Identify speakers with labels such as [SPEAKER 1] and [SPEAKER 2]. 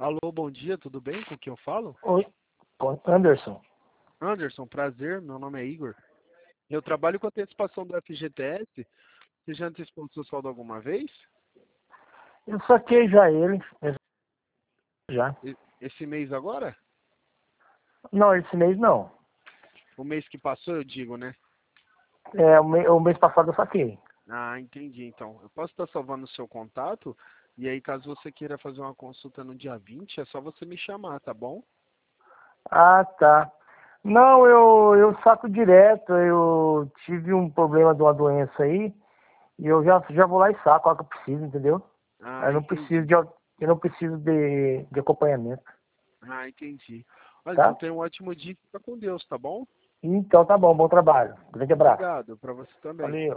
[SPEAKER 1] Alô, bom dia, tudo bem? Com quem eu falo?
[SPEAKER 2] Oi, Anderson.
[SPEAKER 1] Anderson, prazer, meu nome é Igor. Eu trabalho com antecipação do FGTS. Você já antecipou o seu saldo alguma vez?
[SPEAKER 2] Eu saquei já ele, já.
[SPEAKER 1] Esse mês agora?
[SPEAKER 2] Não, esse mês não.
[SPEAKER 1] O mês que passou, eu digo, né?
[SPEAKER 2] O mês passado eu saquei.
[SPEAKER 1] Ah, entendi. Então, eu posso estar salvando o seu contato. E aí, caso você queira fazer uma consulta no dia 20, é só você me chamar, tá bom?
[SPEAKER 2] Ah, tá. Não, eu saco direto. Eu tive um problema de uma doença aí e eu já vou lá e saco a hora que eu preciso, entendeu?
[SPEAKER 1] Ah, entendi.
[SPEAKER 2] Eu não preciso de acompanhamento,
[SPEAKER 1] Ah, entendi. Olha, então
[SPEAKER 2] tá?
[SPEAKER 1] tenha um ótimo dia e fica com Deus, tá bom?
[SPEAKER 2] Então tá bom, bom trabalho. Grande abraço.
[SPEAKER 1] Obrigado, para você também.
[SPEAKER 2] Valeu.